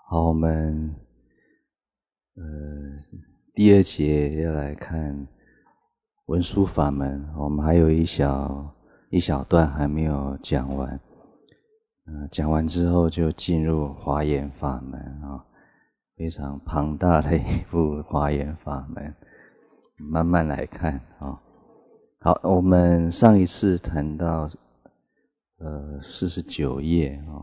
好，我们第二节要来看文殊法门，我们还有一小段还没有讲完。讲完之后就进入华严法门啊，非常庞大的一部华严法门，慢慢来看啊。好，我们上一次谈到49页啊，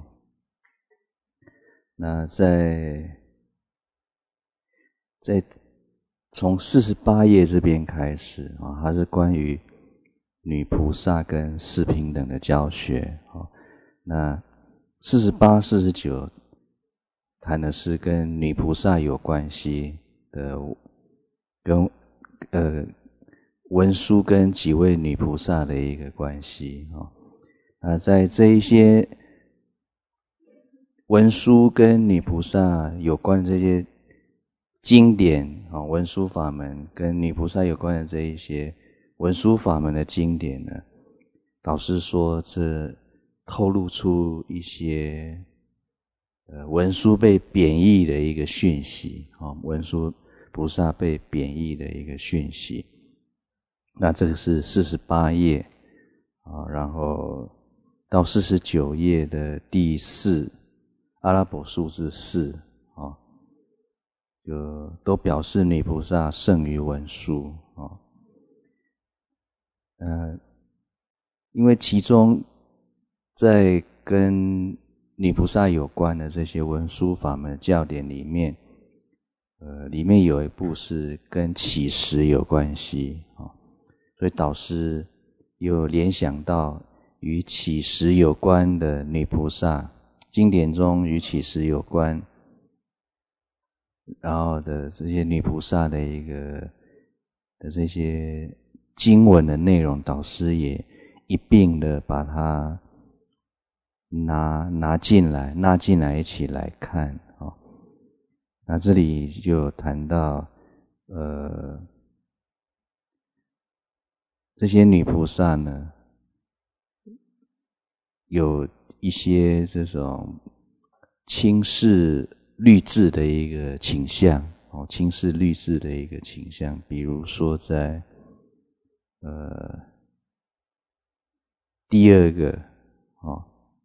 那在从48页这边开始啊，它是关于女菩萨跟四平等的教学啊。那48、49谈的是跟女菩萨有关系的，跟文殊跟几位女菩萨的一个关系啊。那在这一些文殊跟女菩萨有关的这些经典啊，文殊法门跟女菩萨有关的这一些文殊法门的经典呢，导师说这透露出一些文殊被贬义的一个讯息啊，文殊菩萨被贬义的一个讯息。那这个是48页啊，然后到49页的第4阿拉伯数字4啊，就都表示女菩萨胜于文殊啊。因为其中在跟女菩萨有关的这些文殊法门的教典里面，里面有一部是跟起时有关系啊，所以导师又联想到与起时有关的女菩萨，经典中与起时有关，然后的这些女菩萨的这些经文的内容，导师也一并的把它纳进来一起来看啊。那这里就谈到这些女菩萨呢，有一些这种轻视律制的一个倾向哦，轻视律制的一个倾向，比如说在第二个哦，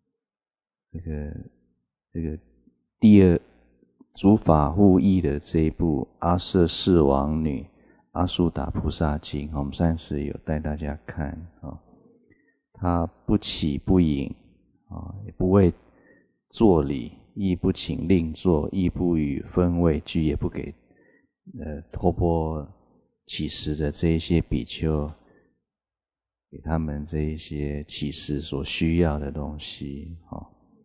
这个第二主法护译的这一部阿阇世王女阿速达菩萨经，我们上次有带大家看啊。他不起不饮啊，也不为坐礼，亦不请令坐，亦不与分位具，也不给托钵乞食的这一些比丘，给他们这一些乞食所需要的东西啊。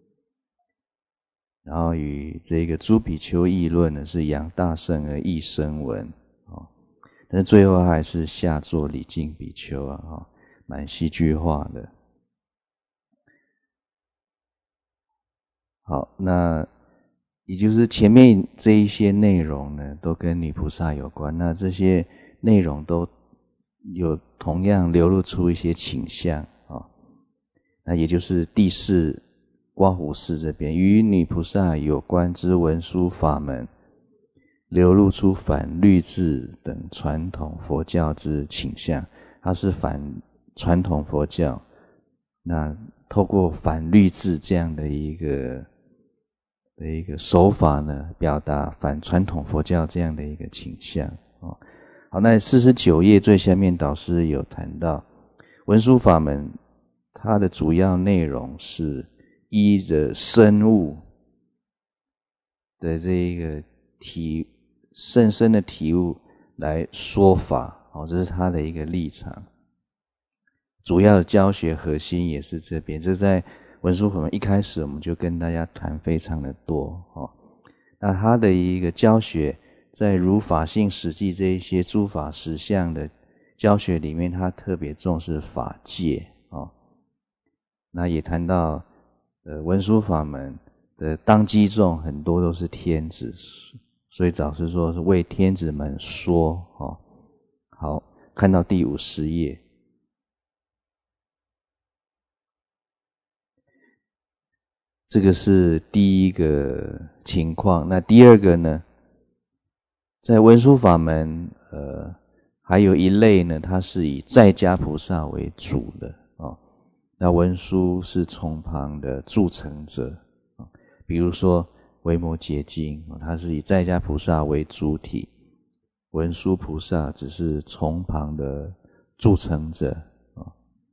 然后与这个诸比丘议论呢，是扬大乘而益声闻啊，但是最后还是下作礼敬比丘啊，蛮戏剧化的。好，那也就是前面这一些内容呢，都跟女菩萨有关，那这些内容都有同样流露出一些倾向啊。那也就是第4刮胡式这边，与女菩萨有关之文殊法门，流露出反律制等传统佛教之倾向，它是反传统佛教，那透过反律制这样的一个手法呢，表达反传统佛教这样的一个倾向哦。好，那49页最下面导师有谈到文殊法门，它的主要内容是依着深悟的这一个深深的体悟来说法哦，这是他的一个立场。主要的教学核心也是这边，这在文殊法门一开始我们就跟大家谈非常的多哦。那他的一个教学，在如法性实际这一些诸法实相的教学里面，他特别重视法界哦。那也谈到文殊法门的当机众很多都是天子，所以导师说是为天子们说哦。好，看到第50页。 这个是第一个情况。那第二个呢，在文殊法门，还有一类呢，它是以在家菩萨为主的啊。那文殊是从旁的助成者啊，比如说维摩诘经，它是以在家菩萨为主体，文殊菩萨只是从旁的助成者啊。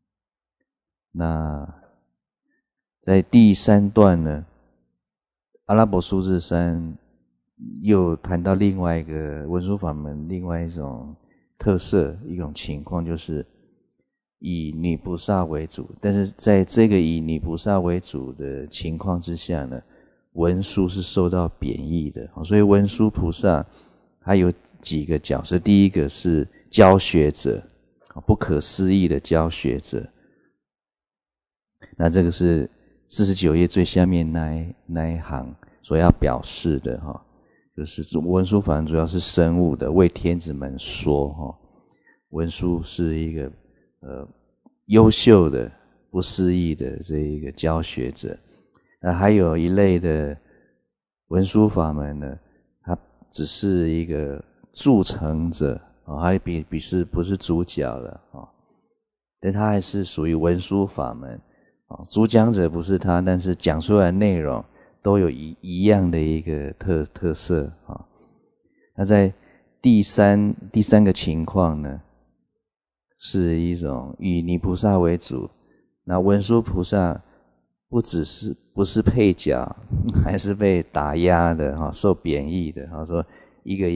那在第三段呢，阿拉伯数字3又谈到另外一个文殊法门另外一种特色，一种情况，就是以女菩萨为主。但是在这个以女菩萨为主的情况之下呢，文殊是受到贬义的。所以文殊菩萨还有几个角色，第一个是教学者，不可思议的教学者。那这个是49页最下面那一行所要表示的哈，就是文殊法门主要是生物的，为天子们说哈。文殊是一个优秀的、不思议的这一个教学者。那还有一类的文殊法门呢，它只是一个助成者啊，还不是主角了啊，但它还是属于文殊法门。主讲者不是他，但是讲出来的内容都有一样的一个特色啊。那在第三个情况呢，是一种以泥菩萨为主，那文殊菩萨不是配角，还是被打压的受贬义的，说一个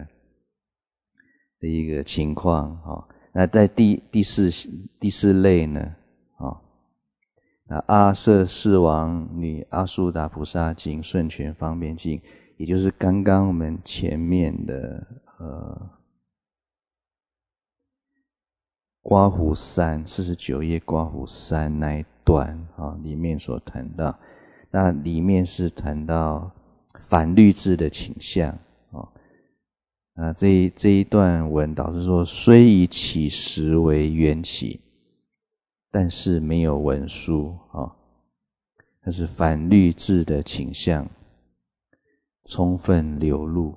的一个情况。那在第四类呢，那阿舍世王女阿速达菩萨经顺全方便经，也就是刚刚我们前面的刮胡3 49页刮胡3那一段里面所谈到，那里面是谈到反律制的倾向那这一段文导师说，虽以起时为缘起，但是没有文殊它是反律制的倾向充分流露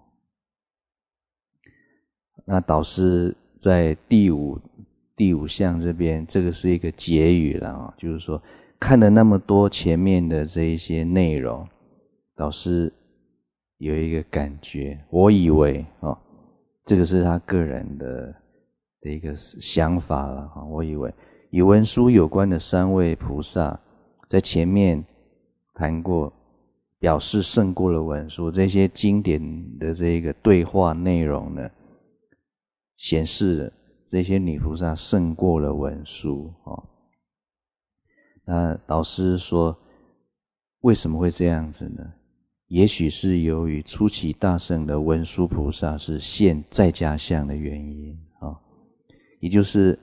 那导师在第五项这边，这个是一个结语了就是说看了那么多前面的这一些内容，导师有一个感觉，我以为这个是他个人的一个想法了我以为与文殊有关的3位菩萨在前面谈过，表示胜过了文殊，这些经典的这个对话内容呢，显示了这些女菩萨胜过了文殊那导师说为什么会这样子呢？也许是由于初期大乘的文殊菩萨是现在家相的原因也就是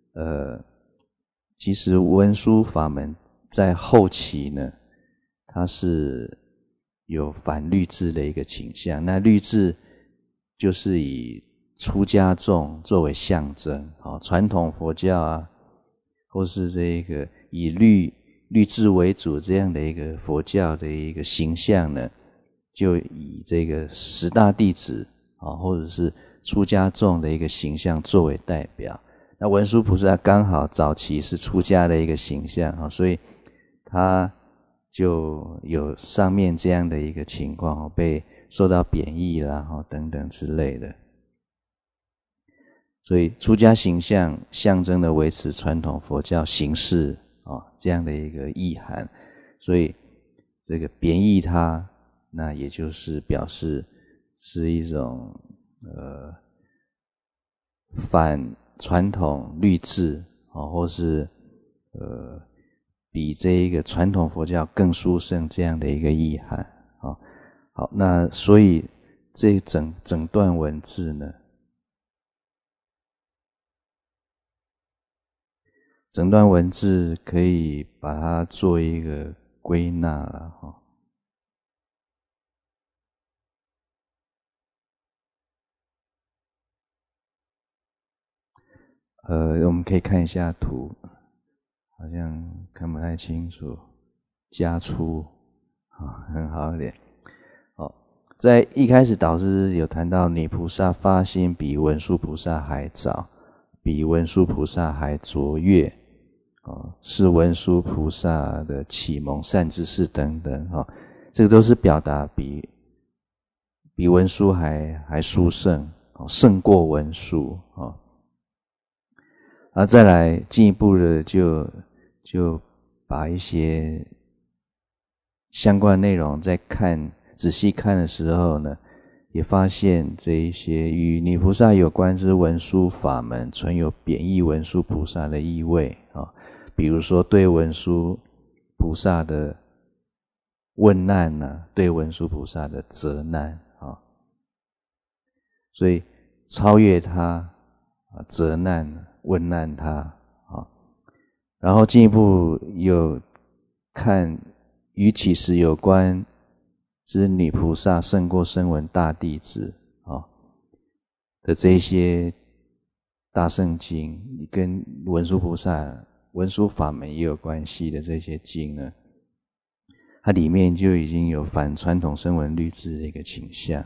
其实文殊法门在后期呢，它是有反律制的一个倾向。那律制就是以出家众作为象征传统佛教或是这个以律制为主这样的一个佛教的一个形象呢，就以这个10大弟子或者是出家众的一个形象作为代表。那文殊菩萨刚好早期是出家的一个形象所以他就有上面这样的一个情况被受到贬义啦等等之类的。所以出家形象象征的维持传统佛教形式这样的一个意涵，所以这个贬义他，那也就是表示是一种反传统律制或是比这一个传统佛教更殊胜这样的一个意涵好，那所以这整段文字呢，整段文字可以把它做一个归纳了我们可以看一下图，好像看不太清楚。 加粗很好一点。在一开始导师有谈到女菩萨发心比文殊菩萨还早，比文殊菩萨还卓越，是文殊菩萨的启蒙善知识等等，这个都是表达比文殊还殊胜，胜过文殊。再来进一步的就把一些相关内容再仔细看的时候呢，也发现这一些与女菩萨有关之文殊法门存有贬义文殊菩萨的意味，比如说对文殊菩萨的问难对文殊菩萨的责难，所以超越他，责难问难他，然后进一步有看与起时有关之女菩萨胜过声闻大弟子的这些大圣经，跟文殊菩萨文殊法门也有关系的这些经呢，它里面就已经有反传统声闻律制的一个倾向。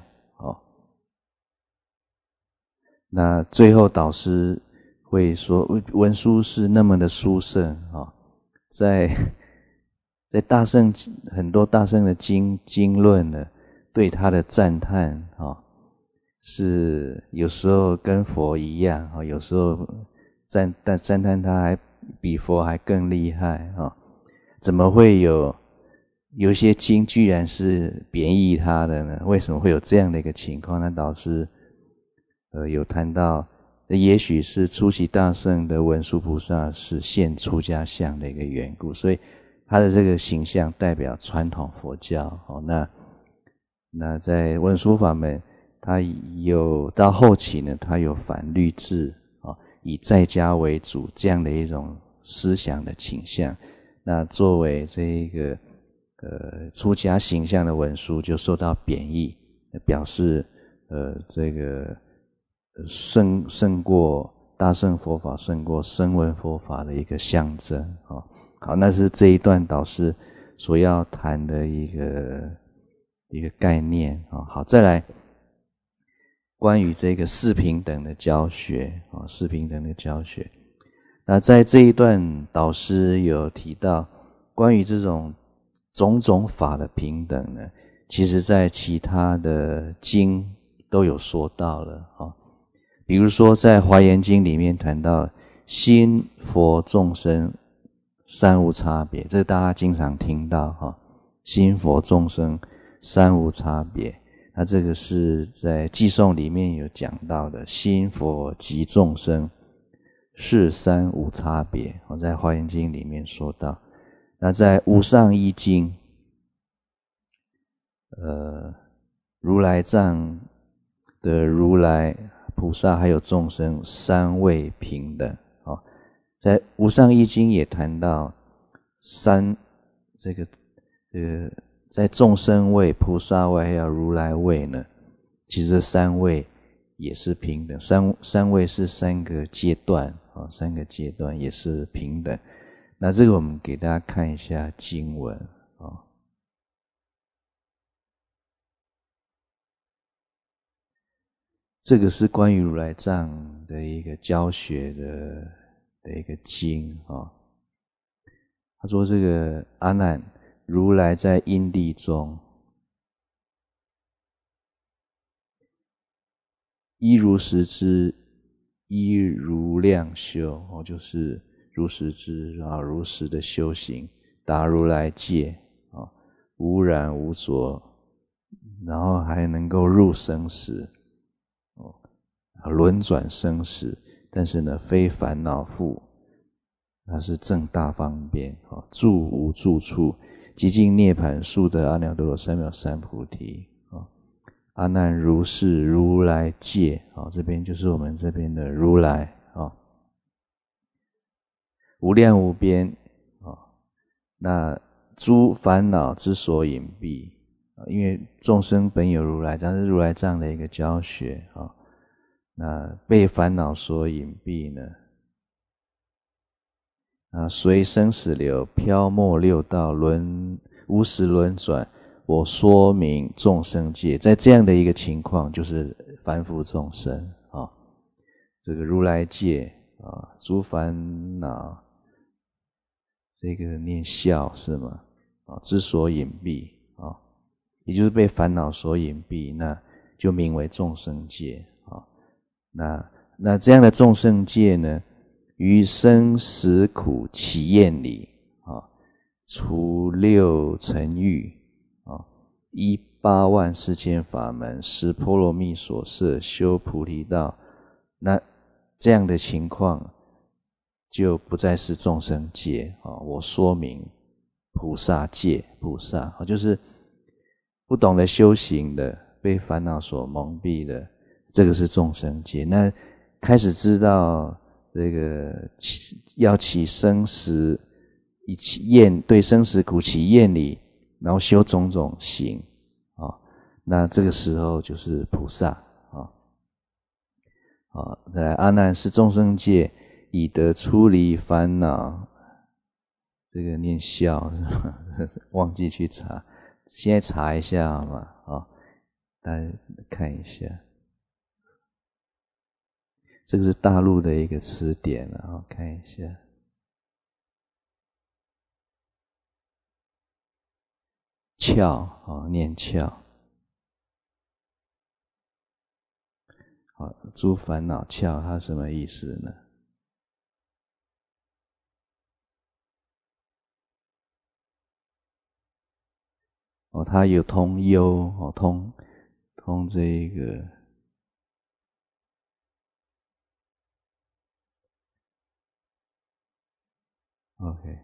那最后导师会说文殊是那么的殊胜，在大圣很多大圣的经论呢，对他的赞叹是有时候跟佛一样，有时候赞叹他还比佛还更厉害，怎么会有些经居然是贬义他的呢？为什么会有这样的一个情况？那导师有谈到，也许是初期大圣的文殊菩萨是现出家相的一个缘故，所以他的这个形象代表传统佛教。那在文殊法门，他有到后期呢，他有反律制，以在家为主这样的一种思想的倾向。那作为这一个出家形象的文殊就受到贬义，表示这个胜过大乘佛法，胜过声闻佛法的一个象征。好，那是这一段导师所要谈的一个概念。好，再来关于这个四平等的教学，四平等的教学。那在这一段导师有提到关于这种种种法的平等呢，其实在其他的经都有说到了。比如说在华严经里面谈到心佛众生三无差别，这大家经常听到，心佛众生三无差别。那这个是在偈颂里面有讲到的，心佛及众生是三无差别，在华严经里面说到。那在无上一经如来藏的如来菩萨还有众生三位平等。在无上一经也谈到在众生位、菩萨位还有如来位呢，其实这三位也是平等，三位是三个阶段，三个阶段也是平等。那这个我们给大家看一下经文。这个是关于如来藏的一个教学的一个经。他说这个阿难，如来在因地中依如实知，依如量修，就是如实知，如实的修行，达如来界，无染无着，然后还能够入生死，轮转生死，但是呢非烦恼覆，它是正大方便，住无住处，极尽涅槃，速得阿耨多罗三藐三菩提。阿难如是如来界，这边就是我们这边的如来，无量无边，那诸烦恼之所隐蔽，因为众生本有如来，这是如来这样的一个教学。那被烦恼所隐蔽呢， 随生死流，飘没六道，无时轮转，我说明众生界。在这样的一个情况，就是凡夫众生这个如来界诸烦恼这个念笑是吗？之所隐蔽也就是被烦恼所隐蔽，那就名为众生界那这样的众生界呢，于生死苦起厌离除六尘欲依8万4千法门，十波罗蜜所摄，修菩提道。那这样的情况就不再是众生界我说明菩萨界。菩萨就是不懂得修行的，被烦恼所蒙蔽的，这个是众生界。那开始知道这个要起生死对生死苦起厌离，然后修种种行那这个时候就是菩萨再来阿难是众生界，以得出离烦恼。这个念笑是吧？忘记去查，现在查一下好吗？大家看一下，这个是大陆的一个词典看一下。窍念窍诸烦恼窍它什么意思呢？它有通幽通这一个OK。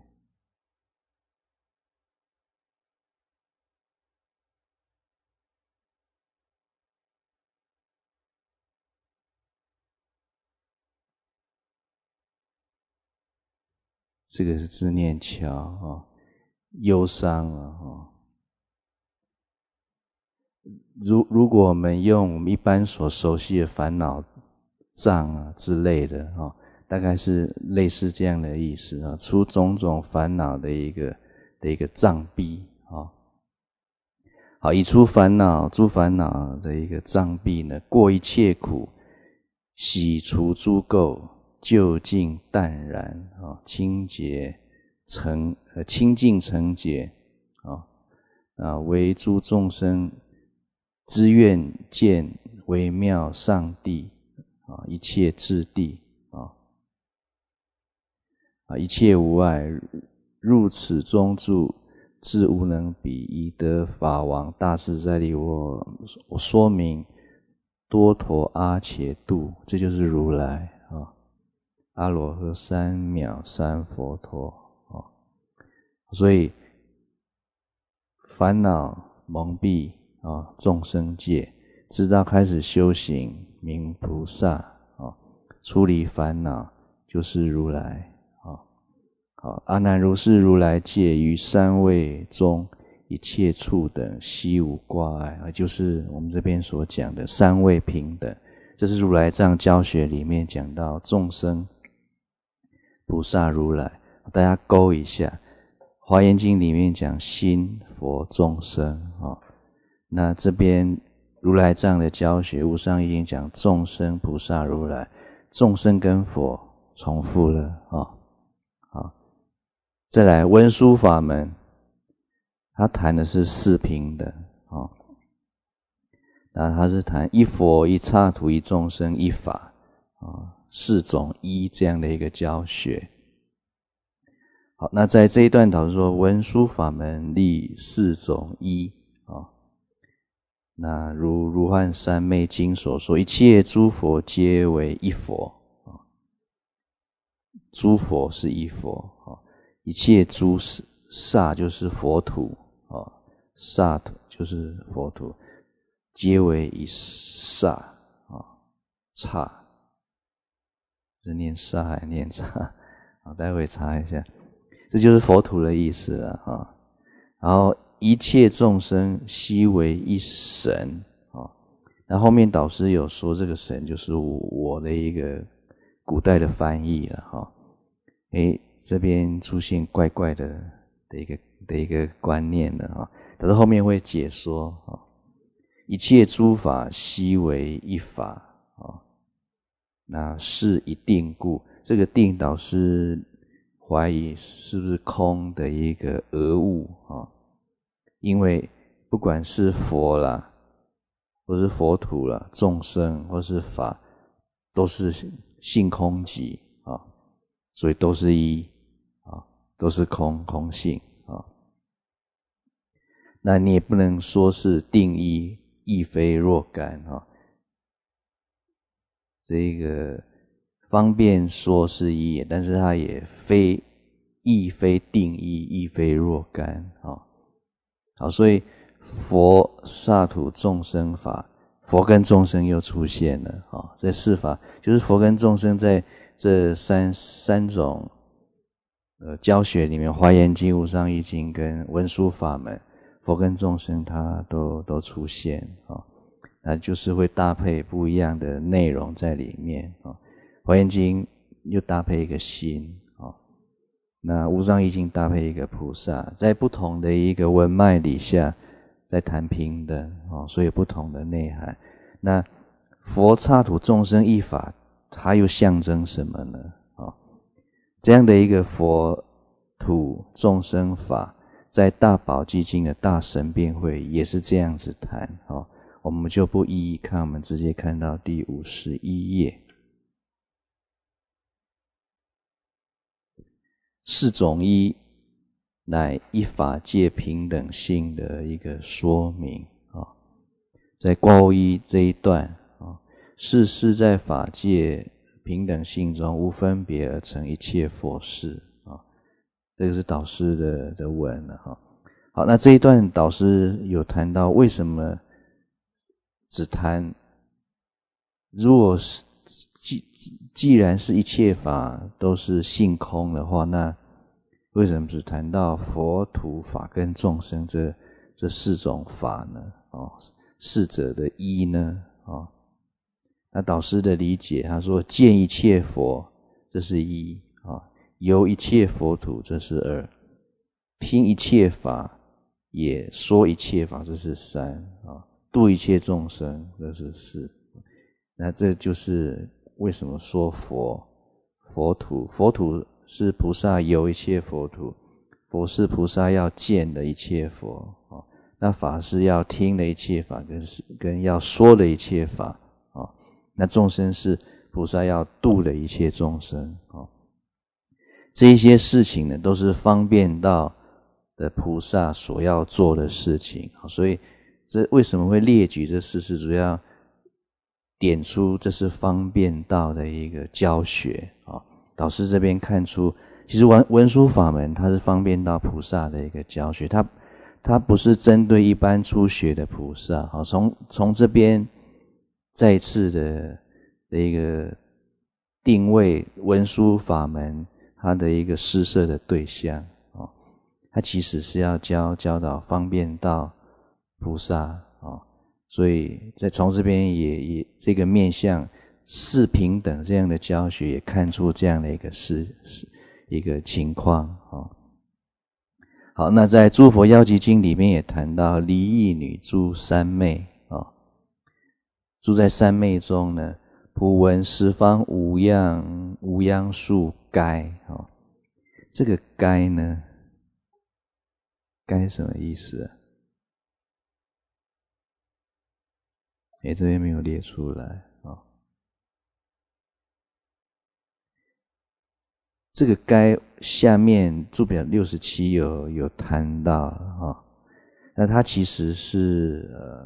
这个是自念窍忧伤如果我们用我们一般所熟悉的烦恼障之类的大概是类似这样的意思出种种烦恼的一个障蔽以出烦恼诸烦恼的一个障蔽呢，过一切苦，洗除诸垢，究竟淡然清净澄洁为诸众生之愿见微妙上帝一切智地一切无碍，入此中住，自无能比，以得法王大自在力。我说明多陀阿伽度，这就是如来阿罗诃三藐三佛陀所以烦恼蒙蔽众生界，直到开始修行名菩萨出离烦恼就是如来阿难如是如来界，于三位中一切处等悉无挂碍就是我们这边所讲的三位平等。这是如来藏教学里面讲到众生菩萨如来，大家勾一下。华严经里面讲心佛众生那这边如来藏的教学无上义经讲众生菩萨如来，众生跟佛重复了再来文殊法门，他谈的是四平等那他是谈一佛一刹土一众生一法四种一这样的一个教学。好，那在这一段导说文殊法门立四种一那如如幻三昧经所说，一切诸佛皆为一佛诸佛是一佛一切诸刹就是佛土刹土就是佛土，皆为一刹刹是念刹还念刹待会查一下，这就是佛土的意思了然后一切众生悉为一神那后面导师有说这个神就是我的一个古代的翻译了这边出现怪怪的一个观念了啊。但是后面会解说啊，一切诸法悉为一法啊，那是一定故。这个定导师怀疑是不是空的一个讹误啊？因为不管是佛啦，或是佛土啦，众生或是法，都是性空寂啊，所以都是一啊，都是空性啊。那你也不能说是定一，亦非若干啊。这个方便说是一，但是它也亦非定一，亦非若干啊。好，所以佛刹土众生法，佛跟众生又出现了啊。这四法就是佛跟众生在这三种教学里面，《华严经》、《无上义经》跟文殊法门，佛跟众生它都出现啊。那就是会搭配不一样的内容在里面啊。《华严经》又搭配一个心啊，那《无上义经》搭配一个菩萨，在不同的一个文脉底下，在谈平等啊，所以不同的内涵。那佛刹土众生一法，它又象征什么呢？啊，这样的一个佛土众生法，在大宝积经的大神辩会也是这样子谈啊。我们就不一一看，我们直接看到第51页。四种一乃一法界平等性的一个说明啊，在挂钩一这一段啊，是在法界平等性中无分别而成一切佛事啊，这个是导师的文了哈。好，那这一段导师有谈到为什么只谈，如果是既然是一切法都是性空的话，那为什么只谈到佛土法跟众生这四种法呢？哦，四者的一呢？哦，那导师的理解，他说见一切佛，这是一啊；游一切佛土，这是二；听一切法，也说一切法，这是三啊。度一切众生，这是四。那这就是为什么说佛土是菩萨游一切佛土，佛是菩萨要见的一切佛啊。那法是要听的一切法，跟要说的一切法啊。那众生是菩萨要度的一切众生啊。这一些事情呢，都是方便道的菩萨所要做的事情，所以这为什么会列举这四事，主要点出这是方便道的一个教学啊。导师这边看出，其实文殊法门它是方便道菩萨的一个教学，它不是针对一般初学的菩萨。好，从这边再次的一个定位文殊法门它的一个施设的对象啊，它其实是要教导方便道菩萨啊，所以从这边也这个面向四平等这样的教学，也看出这样的一个情况啊。好，那在《诸佛药集经》里面也谈到离异女住三昧啊，住在三昧中呢，普闻十方无央数该啊。这个该呢，该什么意思啊？这边没有列出来啊。这个该下面注表67有谈到啊，那它其实是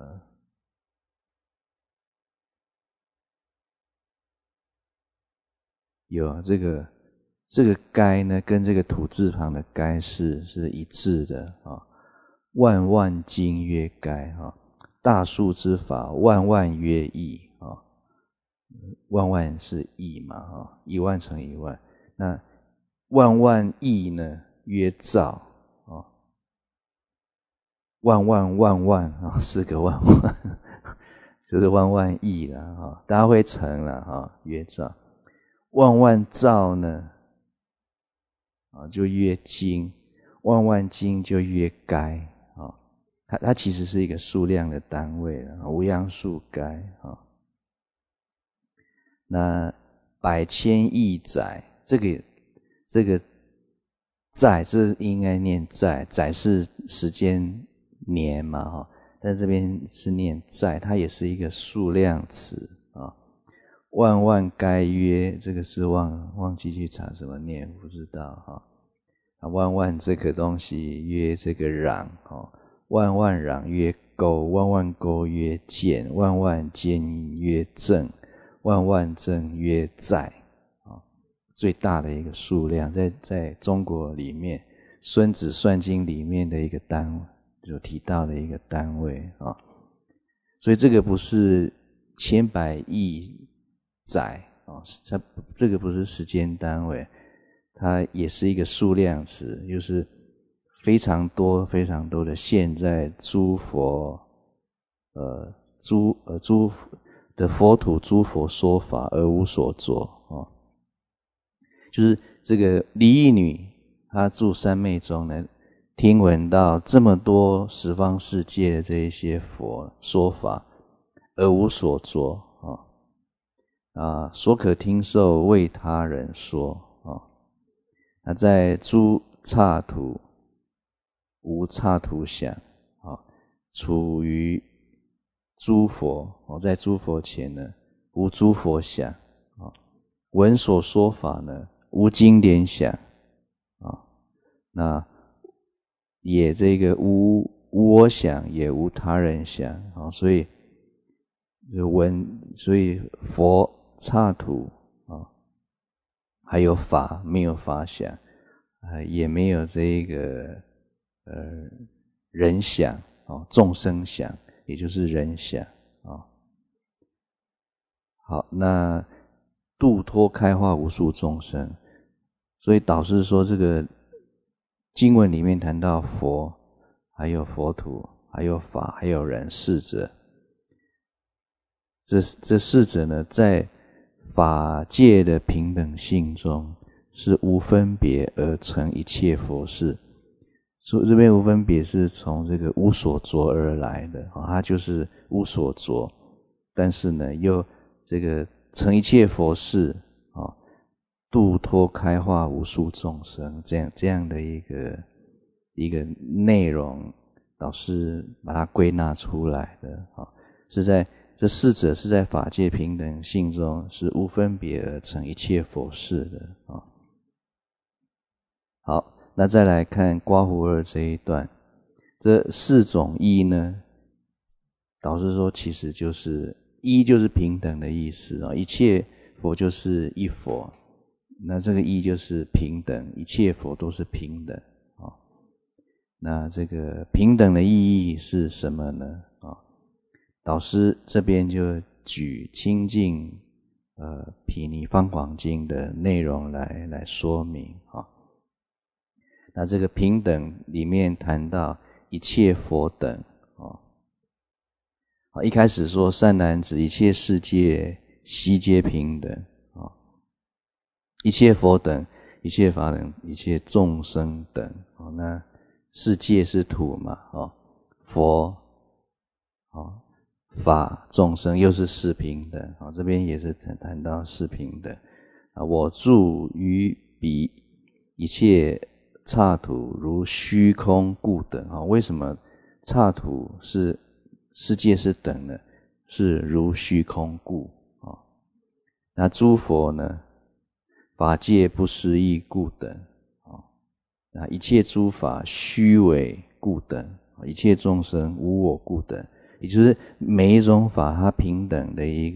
有这个该呢，跟这个土字旁的该是一致的啊。万万经曰该啊。大数之法，万万曰亿啊，万万是亿嘛啊，10000乘10000，那万万亿呢曰兆啊，万万啊，4个万万，就是万万亿了啊，大家会乘了啊，曰兆，万万兆呢就越精，万万斤就越该啊。它其实是一个数量的单位了，无量数该啊。那百千亿载，这个载，这应该念载，载是时间年嘛哈，但这边是念载，它也是一个数量词啊。万万该曰，这个是忘记去查怎么念，不知道哈。万万这个东西曰这个壤哈，万万壤曰沟，万万沟曰涧，万万涧曰正，万万正曰载啊，最大的一个数量，在中国里面，《孙子算经》里面的一个单位，有提到的一个单位啊。所以这个不是千百亿载啊，它这个不是时间单位，它也是一个数量词，就是非常多非常多的现在诸佛诸的佛土诸佛说法而无所着啊，就是这个离异女她住三昧中呢，听闻到这么多十方世界的这一些佛说法而无所着所可听受为他人说那在诸刹土无刹土想处于诸佛在诸佛前呢无诸佛想闻所说法呢无经典想那也这个无我想也无他人想所以佛刹土还有法没有法想也没有这个人想众生想，也就是人想好，那度脱开化无数众生，所以导师说这个经文里面谈到佛，还有佛土，还有法，还有人四者，这四者呢，在法界的平等性中是无分别而成一切佛事。所以这边无分别是从这个无所着而来的它就是无所着，但是呢又这个成一切佛事度脱开化无数众生，这样的一个内容，导师把它归纳出来的是在这四者是在法界平等性中是无分别而成一切佛事的好，那再来看刮胡二这一段，这四种义呢，导师说其实就是一就是平等的意思一切佛就是一佛，那这个义就是平等，一切佛都是平等那这个平等的意义是什么呢导师这边就举清净毗尼方广经的内容来说明那这个平等里面谈到一切佛等一开始说善男子，一切世界悉皆平等一切佛等，一切法等，一切众生等那世界是土嘛佛法众生又是四平等这边也是谈到四平等我住于彼一切刹土如虚空故等为什么刹土是世界是等的？是如虚空故那诸佛呢法界不思议故等那一切诸法虚伪故等，一切众生无我故等，也就是每一种法它平等的一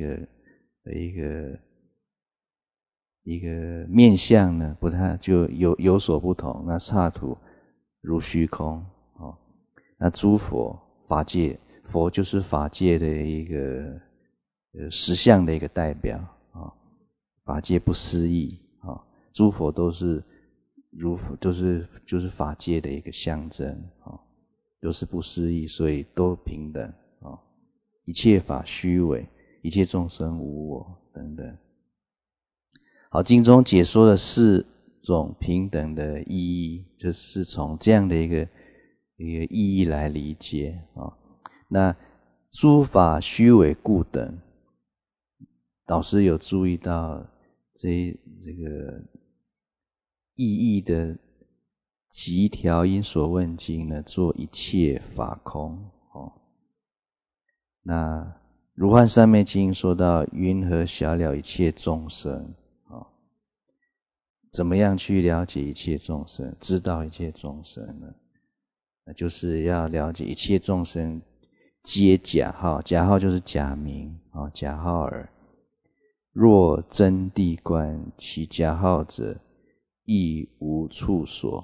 个面向呢，不太就有所不同。那刹土如虚空那诸佛法界，佛就是法界的一个实相的一个代表法界不思议诸佛都是就是法界的一个象征都是不思议，所以都平等一切法虚伪，一切众生无我等等。好，经中解说了四种平等的意义，就是从这样的一个意义来理解啊。那诸法虚伪故等，导师有注意到这个意义的集条因所问经呢，做一切法空哦。那如幻三昧经说到云何晓了一切众生啊？怎么样去了解一切众生，知道一切众生呢？那就是要了解一切众生皆假号，假号就是假名啊，假号耳。若真谛观，其假号者亦无处所。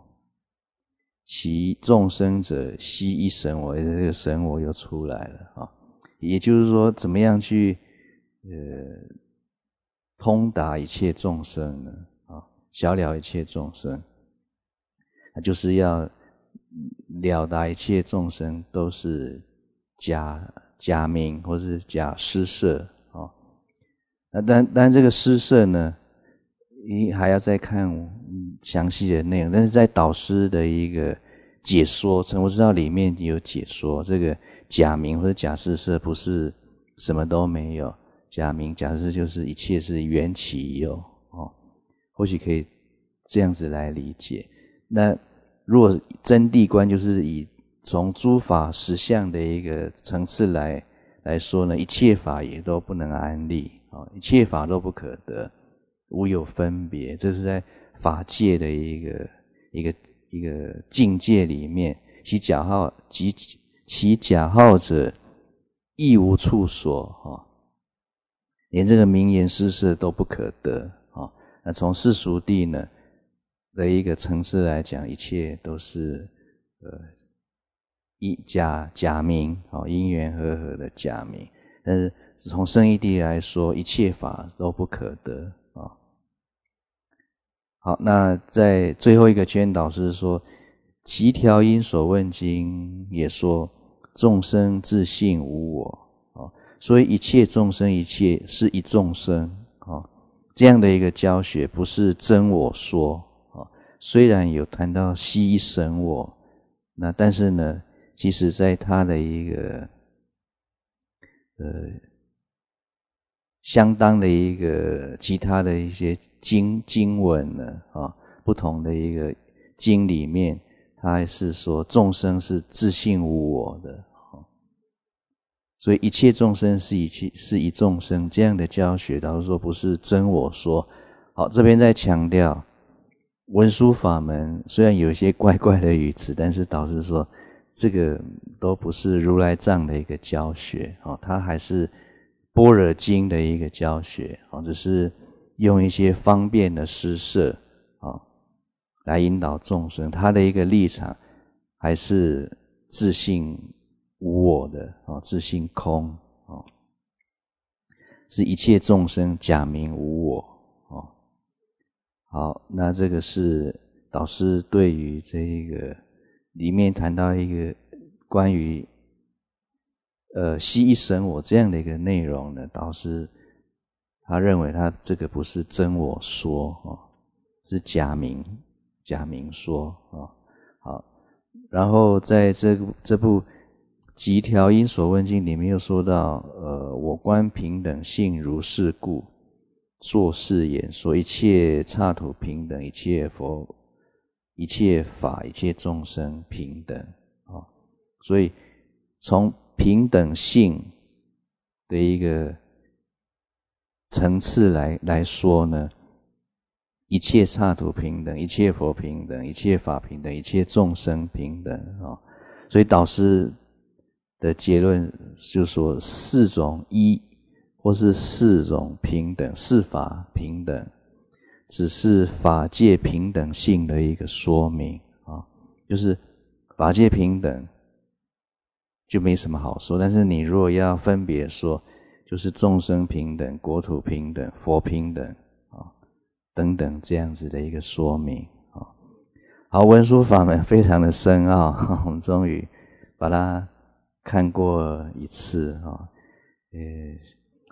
其众生者悉一神我，这个神我又出来了啊。也就是说，怎么样去通达一切众生呢？啊，晓了一切众生，那就是要了达一切众生都是假名或是假施设啊。那但这个施设呢，你还要再看详细的内容，但是在导师的一个解说成佛之道里面有解说，这个假名或者假施设不是什么都没有，假名假施就是一切是缘起有哦，或许可以这样子来理解。那如果真谛观，就是以从诸法实相的一个层次来说呢，一切法也都不能安立啊，一切法都不可得，无有分别，这是在法界的一个境界里面，其假号者亦无处所啊，连这个名言施设都不可得啊。那从世俗谛呢的一个层次来讲，一切都是假名啊，因缘和合的假名。但是从圣义谛来说，一切法都不可得啊。好，那在最后一个圈，导师说集条因所问经也说众生自性无我，所以一切众生一切是一众生，这样的一个教学不是真我说，虽然有谈到悉一神我，那但是呢，其实在他的一个相当的一个其他的一些经文呢，不同的一个经里面，他还是说众生是自性无我的，所以一切众生是一众生，这样的教学导师说不是真我说。好，这边在强调文殊法门虽然有一些怪怪的语词，但是导师说这个都不是如来藏的一个教学，它还是般若经的一个教学，只是用一些方便的施设来引导众生，他的一个立场还是自性无我的，自性空，是一切众生假名无我。好，那这个是导师对于这个里面谈到一个关于悉一神我这样的一个内容呢，导师他认为他这个不是真我说，是假名说。好，然后在这部集条因所问经里面又说到我观平等性如是故，作是言说一切刹土平等，一切佛一切法一切众生平等。所以从平等性的一个层次来说呢，一切刹土平等，一切佛平等，一切法平等，一切众生平等。所以导师的结论就说四种一或是四种平等，四法平等，只是法界平等性的一个说明，就是法界平等就没什么好说，但是你如果要分别说，就是众生平等、国土平等、佛平等等等这样子的一个说明。好，文殊法门非常的深奥，我们终于把它看过一次。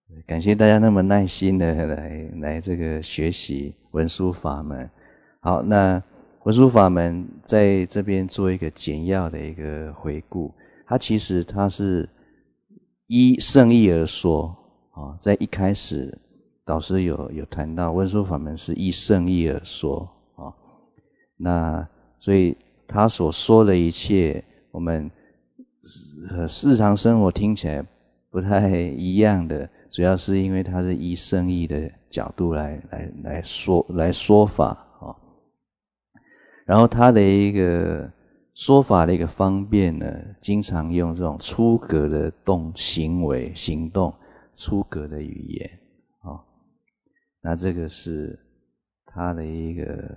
感谢大家那么耐心的来这个学习文殊法门。好，那文殊法门在这边做一个简要的一个回顾，它其实是依圣义而说啊，在一开始导师有谈到文殊法门是依圣义而说啊，那所以他所说的一切，我们日常生活听起来不太一样的，主要是因为它是依圣义的角度来说法啊。然后他的一个说法的一个方便呢，经常用这种出格的行动，出格的语言啊。那这个是他的一个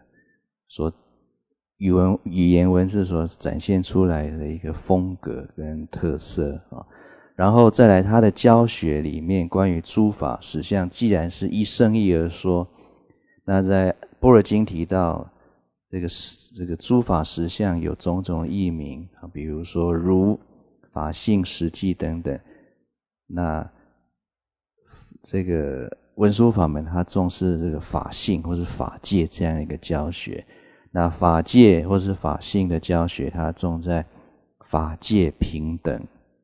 语言文字所展现出来的一个风格跟特色啊。然后再来他的教学里面关于诸法实相，既然是依圣义而说，那在般若经提到这个诸法实相有种种义名啊，比如说如法性实际等等。那这个文殊法门它重视这个法性或是法界这样一个教学，那法界或是法性的教学它重在法界平等，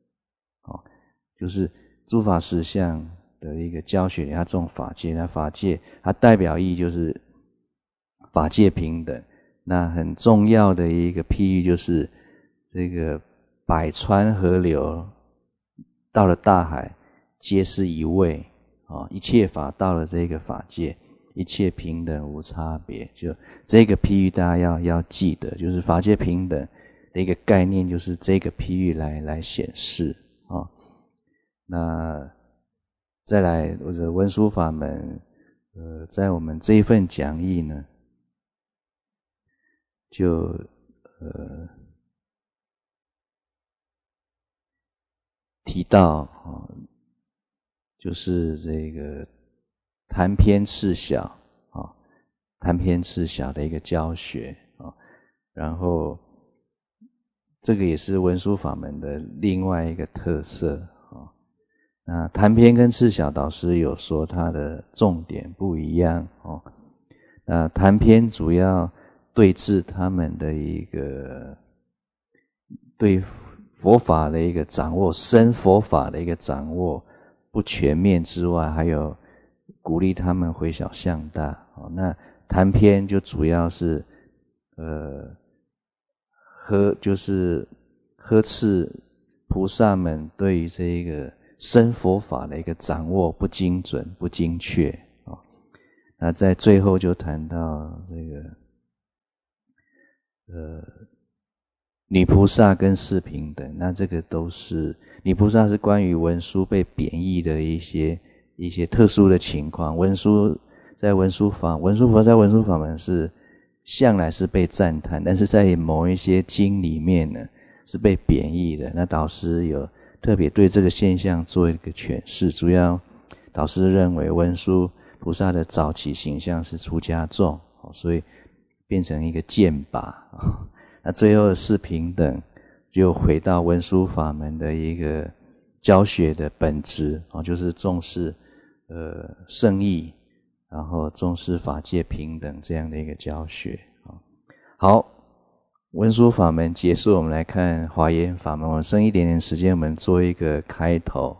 就是诸法实相的一个教学，它重法界，那法界它代表意就是法界平等。那很重要的一个譬喻就是这个百川河流到了大海皆是一味啊，一切法到了这个法界，一切平等无差别，就这个譬喻大家要记得，就是法界平等的一个概念，就是这个譬喻来显示啊。那再来我的文殊法门，在我们这一份讲义呢，就提到就是这个谈篇次小啊，谈篇次小的一个教学啊，然后这个也是文殊法门的另外一个特色啊。那谈篇跟次小导师有说它的重点不一样哦。那谈篇主要对治他们的一个对佛法的一个掌握，深佛法的一个掌握不全面之外，还有鼓励他们回小向大。那谈篇就主要是就是呵斥菩萨们对于这一个深佛法的一个掌握不精准、不精确啊。那在最后就谈到这个女菩萨跟世平等，那这个都是女菩萨是关于文殊被贬义的一些特殊的情况。文殊菩萨在文殊法门是向来是被赞叹，但是在某一些经里面呢是被贬义的。那导师有特别对这个现象做一个诠释，主要导师认为文殊菩萨的早期形象是出家众，所以变成一个剑拔。那最后的世平等就回到文殊法门的一个教学的本质，就是重视圣义，然后重视法界平等这样的一个教学。好，文殊法门结束，我们来看华严法门。我剩一点点时间，我们做一个开头。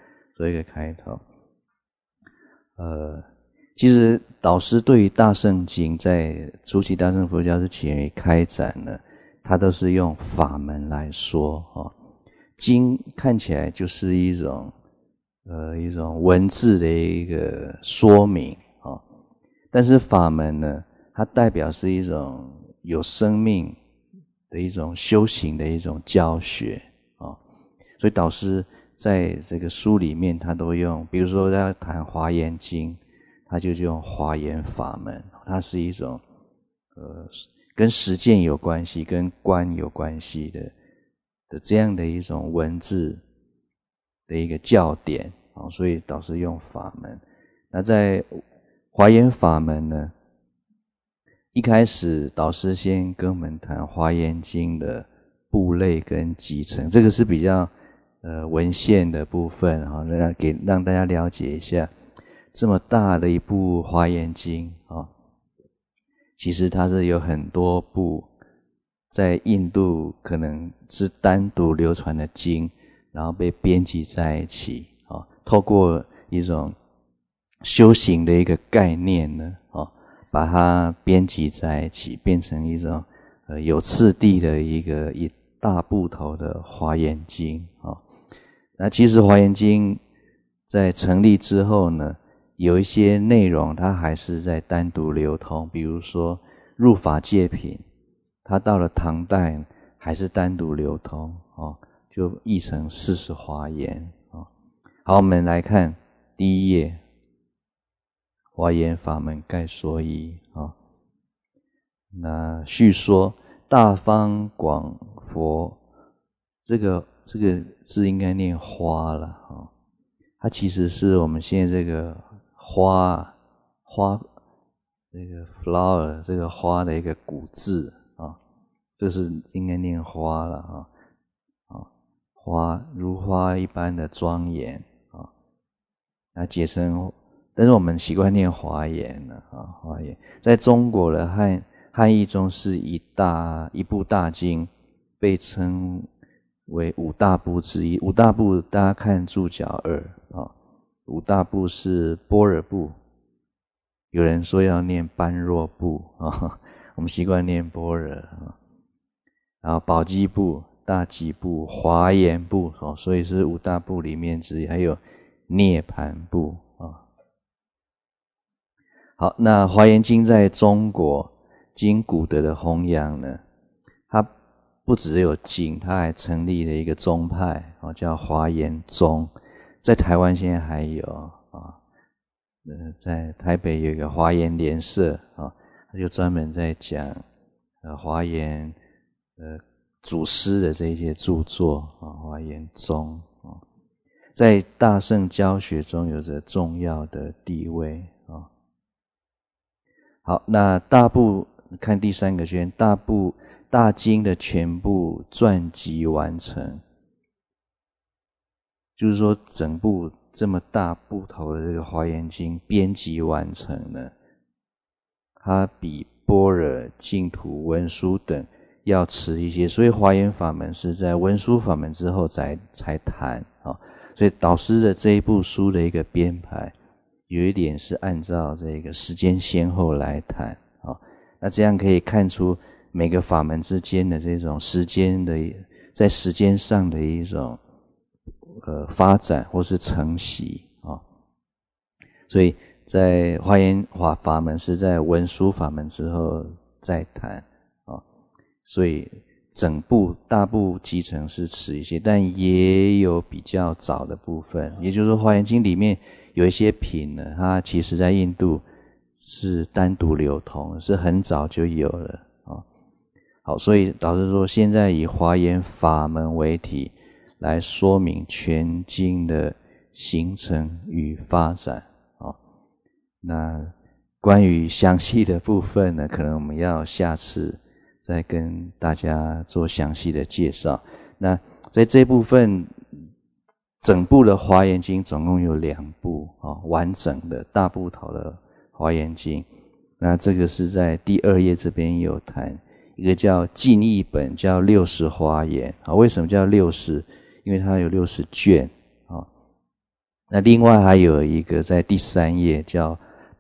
其实导师对于大乘经在初期大乘佛教是起源于开展呢，他都是用法门来说。经看起来就是一种文字的一个说明，但是法门呢，它代表是一种有生命的一种修行的一种教学啊。所以导师在这个书里面他都用，比如说要谈华严经，他就用华严法门，它是一种跟实践有关系，跟观有关系的这样的一种文字的一个教典，所以导师用法门。那在华严法门呢，一开始导师先跟我们谈华严经的部类跟集成，这个是比较文献的部分啊，让大家了解一下，这么大的一部《华严经》啊，其实它是有很多部在印度可能是单独流传的经，然后被编辑在一起啊，透过一种修行的一个概念呢，把它编辑在一起，变成一种有次第的一大部头的《华严经》啊。那其实《华严经》在成立之后呢，有一些内容它还是在单独流通，比如说入法界品，它到了唐代还是单独流通就译成40华严好，我们来看第一页，华严法门概说一那序说大方广佛，这个字应该念花了它其实是我们现在这个花这个 flower 这个花的一个古字这是应该念花了花如花一般的庄严那解成，但是我们习惯念华严了华严在中国的汉译中是一部大经，被称为五大部之一。五大部大家看注脚2五大部是般若部，有人说要念般若部我们习惯念般若然后宝积部、大集部、华严部所以是五大部里面之一，还有涅槃部好，那华严经在中国经古德的弘扬呢，它不只有经，它还成立了一个宗派叫华严宗，在台湾现在还有在台北有一个华严莲社他就专门在讲华严祖师的这些著作华严宗在大乘教学中有着重要的地位好，那大部看第3个卷，大经的全部撰辑完成，就是说整部这么大部头的这个华严经编辑完成了，它比般若、净土、文殊等要迟一些，所以华严法门是在文殊法门之后才谈所以导师的这一部书的一个编排有一点是按照这个时间先后来谈那这样可以看出每个法门之间的这种在时间上的一种发展或是承袭所以在华严法门是在文殊法门之后再谈所以大部集成是迟一些，但也有比较早的部分，也就是说华严经里面有一些品呢，它其实在印度是单独流通，是很早就有了好，所以导师说现在以华严法门为题来说明全经的形成与发展那关于详细的部分呢，可能我们要下次再跟大家做详细的介绍。那在这部分整部的华严经总共有2部完整的大部头的华严经，那这个是在第2页这边有谈，一个叫近译本叫60华严为什么叫60？因为它有60卷那另外还有一个在第3页叫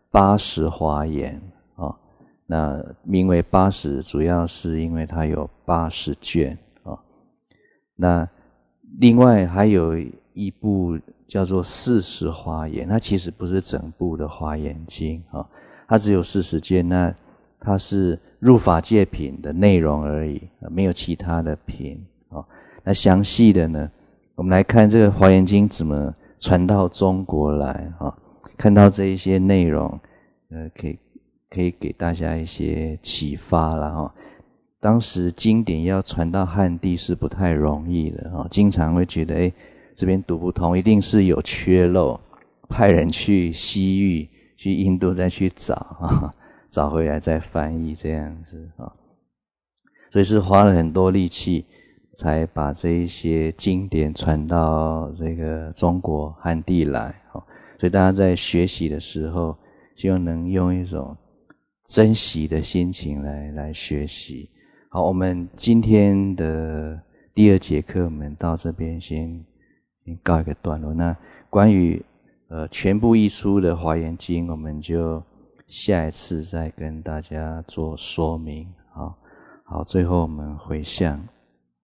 80华严那名为80主要是因为它有80卷那另外还有一部叫做40华严，它其实不是整部的华严经它只有40卷，那它是入法界品的内容而已，没有其他的品那详细的呢，我们来看这个华严经怎么传到中国来看到这一些内容可以给大家一些启发啦当时经典要传到汉地是不太容易的经常会觉得这边读不通，一定是有缺漏，派人去西域去印度再去找回来再翻译这样子所以是花了很多力气才把这一些经典传到这个中国汉地来。所以大家在学习的时候，希望能用一种珍惜的心情来学习。好，我们今天的第2节课我们到这边先告一个段落。那关于全部译书的华严经，我们就下一次再跟大家做说明。好，最后我们回向。